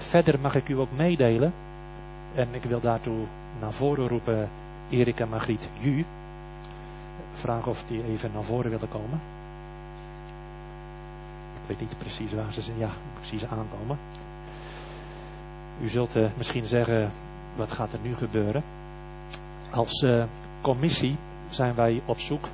Verder mag ik u ook meedelen. En ik wil daartoe naar voren roepen Erik en Margriet Ju. Vragen of die even naar voren willen komen. Ik weet niet precies waar ze zijn. Ja, ik zie ze aankomen. U zult misschien zeggen, wat gaat er nu gebeuren? Als commissie zijn wij op zoek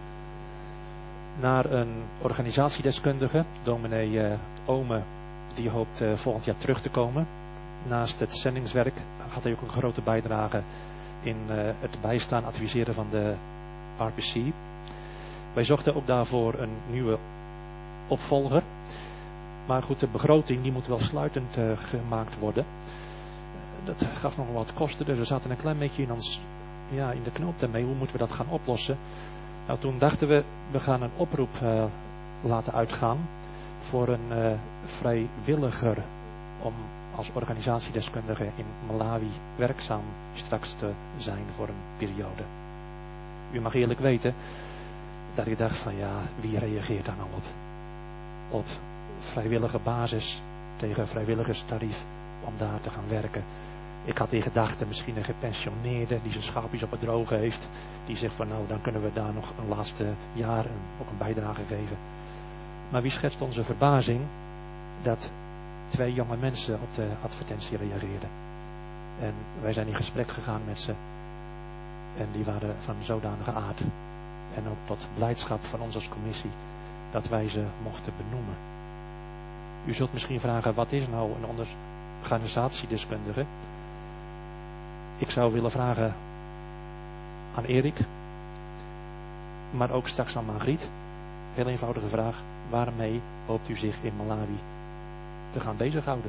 naar een organisatiedeskundige. Dominee Ome, die hoopt volgend jaar terug te komen. Naast het zendingswerk had hij ook een grote bijdrage in het bijstaan, adviseren van de RPC. Wij zochten ook daarvoor een nieuwe opvolger. Maar goed, de begroting die moet wel sluitend gemaakt worden. Dat gaf nog wel wat kosten, dus we zaten een klein beetje in de knoop daarmee. Hoe moeten we dat gaan oplossen? Nou, toen dachten we gaan een oproep laten uitgaan voor een vrijwilliger om als organisatiedeskundige in Malawi werkzaam straks te zijn voor een periode. U mag eerlijk weten dat ik dacht van ja, wie reageert daar nou op? Op vrijwillige basis tegen vrijwilligerstarief om daar te gaan werken. Ik had in gedachten misschien een gepensioneerde die zijn schaapjes op het droge heeft. Die zegt van nou, dan kunnen we daar nog een laatste jaar ook een bijdrage geven. Maar wie schetst onze verbazing dat 2 jonge mensen op de advertentie reageerden. En wij zijn in gesprek gegaan met ze. En die waren van zodanige aard. En ook tot blijdschap van ons als commissie dat wij ze mochten benoemen. U zult misschien vragen, wat is nou een organisatiedeskundige? Ik zou willen vragen aan Erik, maar ook straks aan Margriet. Heel eenvoudige vraag, waarmee hoopt u zich in Malawi te gaan bezighouden?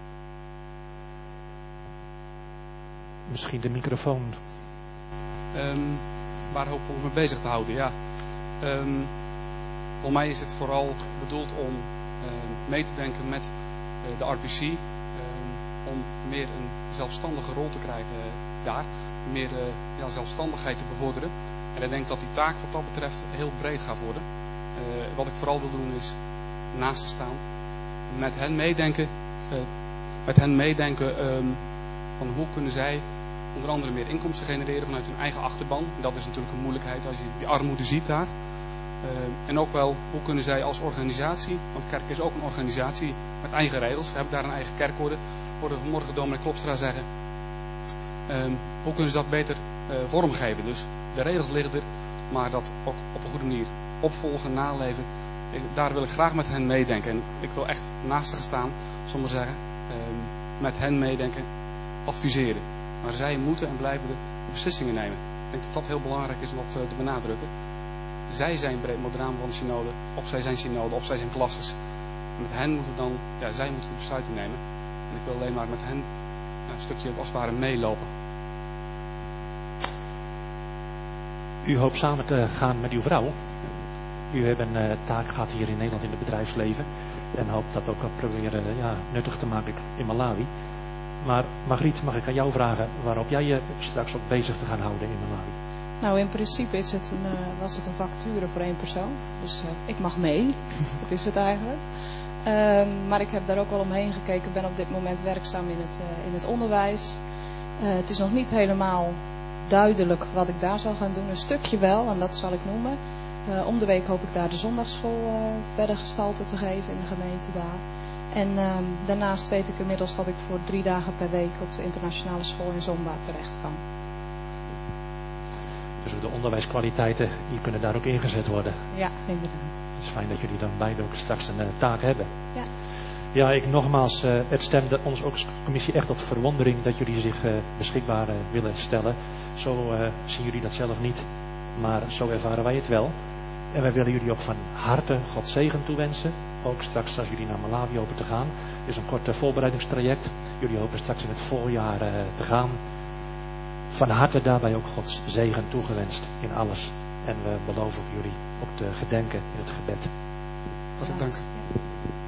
Misschien de microfoon. Waar hoop ik me bezig te houden? Ja. Voor mij is het vooral bedoeld om mee te denken met de RPC. Om meer een zelfstandige rol te krijgen daar. Meer zelfstandigheid te bevorderen. En ik denk dat die taak wat dat betreft heel breed gaat worden. Wat ik vooral wil doen is naast te staan. Met hen meedenken van hoe kunnen zij onder andere meer inkomsten genereren vanuit hun eigen achterban. Dat is natuurlijk een moeilijkheid als je die armoede ziet daar. En ook wel, hoe kunnen zij als organisatie, want kerk is ook een organisatie met eigen regels. Ze hebben daar een eigen kerkorde. Hoorden we vanmorgen dominee Klopstra zeggen. Hoe kunnen ze dat beter vormgeven? Dus de regels liggen er, maar dat ook op een goede manier opvolgen, naleven. Daar wil ik graag met hen meedenken. En ik wil echt naast hen staan, zullen we zeggen. Met hen meedenken, adviseren. Maar zij moeten en blijven de beslissingen nemen. Ik denk dat dat heel belangrijk is om dat te benadrukken. Zij zijn moderaam van de synode, of zij zijn synode, of zij zijn klasses. En met hen moeten dan, zij moeten de besluiten nemen. En ik wil alleen maar met hen een stukje als het ware meelopen. U hoopt samen te gaan met uw vrouw. U hebt een taak gehad hier in Nederland in het bedrijfsleven. En hoopt dat ook proberen nuttig te maken in Malawi. Maar Margriet, mag ik aan jou vragen waarop jij je straks ook bezig te gaan houden in Malawi? Nou, in principe was het een vacature voor 1 persoon. Dus ik mag mee. Dat is het eigenlijk. Maar ik heb daar ook wel omheen gekeken. Ik ben op dit moment werkzaam in het onderwijs. Het is nog niet helemaal duidelijk wat ik daar zal gaan doen. Een stukje wel, en dat zal ik noemen. Om de week hoop ik daar de zondagsschool verder gestalte te geven in de gemeente daar. En daarnaast weet ik inmiddels dat ik voor 3 dagen per week op de internationale school in Zomba terecht kan. Dus de onderwijskwaliteiten, die kunnen daar ook ingezet worden. Ja, inderdaad. Het is fijn dat jullie dan beide ook straks een taak hebben. Ja. Ja, ik nogmaals, het stemde ons ook als commissie echt tot verwondering dat jullie zich beschikbaar willen stellen. Zo zien jullie dat zelf niet, maar zo ervaren wij het wel. En wij willen jullie ook van harte God zegen toewensen. Ook straks als jullie naar Malawi hopen te gaan. Het is een kort voorbereidingstraject. Jullie hopen straks in het voorjaar te gaan. Van harte daarbij ook Gods zegen toegewenst in alles. En we beloven jullie ook te gedenken in het gebed. Hartelijk dank.